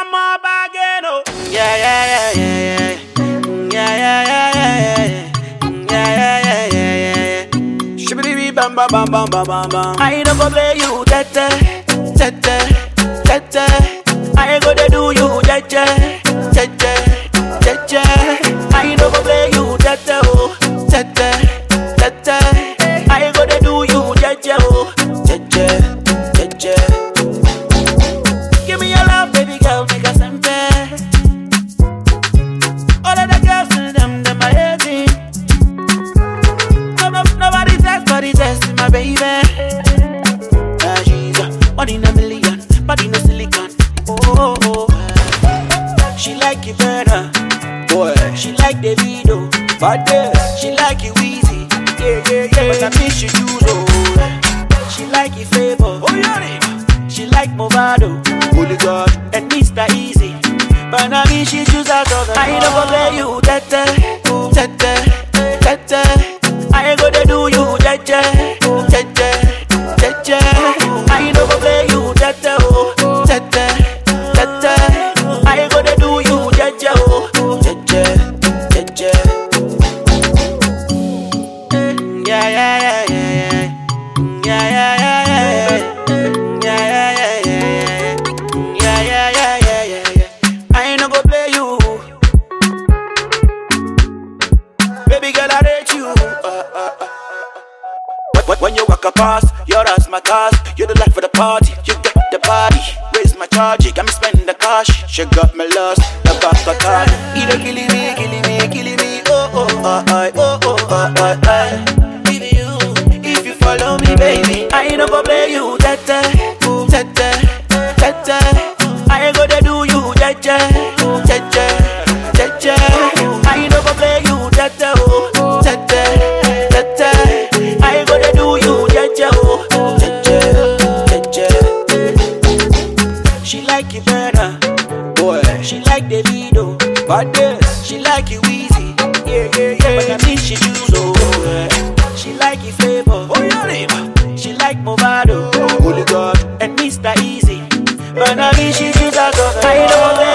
one more again, oh. Yeah, yeah, yeah, yeah, yeah. Yeah, yeah, yeah, yeah, yeah. Yeah, yeah, yeah, yeah, yeah. Shibidi bam bam bam bam bam bam bam. I don't go play you, tete, tete, tete. I go to do you, tete, tete, tete. I don't go play you, tete, oh, tete, tete. I go to do you, tete, oh, tete, tete. Give me your love, baby girl, make us simple. All of the girls in them are hating. Nobody testing my baby. She's one in a million, body no silicon. Oh, oh, oh. She like you better, boy. She like Davido, but she like you easy. Yeah, yeah, yeah. But I miss you, oh. She like you favor, oh yeah. She like Movado, Holy God, and Mr. Easy. But now me she choose out of the I don't go play you, tete, tete, tete. I go to do you, tete, tete, tete. I don't go play you, tete, oh, tete, tete. I go to do you, tete, oh, tete, tete. Yeah, yeah, yeah, yeah, yeah, yeah, yeah, yeah, yeah, yeah, yeah, yeah, yeah, yeah, yeah, yeah, yeah, yeah. I no go play you, baby girl, I rate you. When you walk past, your ass my cars. You're the life for the party, you got the body. Raise my charge, you got me spending the cash. She got me lost, I got the card. Either killing me, killing me, killing me. Oh, oh, I, oh, oh, I. If you follow me, baby, I no go play you, tete, tete, tete. I go to do you, tete, tete, tete. I no go play you, tete, oh, tete, tete. I go to do you, tete, oh, tete, tete. She like you better, boy. She like Davido, but she like you easy. Yeah, yeah, yeah. But I miss she choose, oh. She like you favor, oh yeah. She like Movado, Holy God, and Mr. Easy. But I miss she choose out of I don't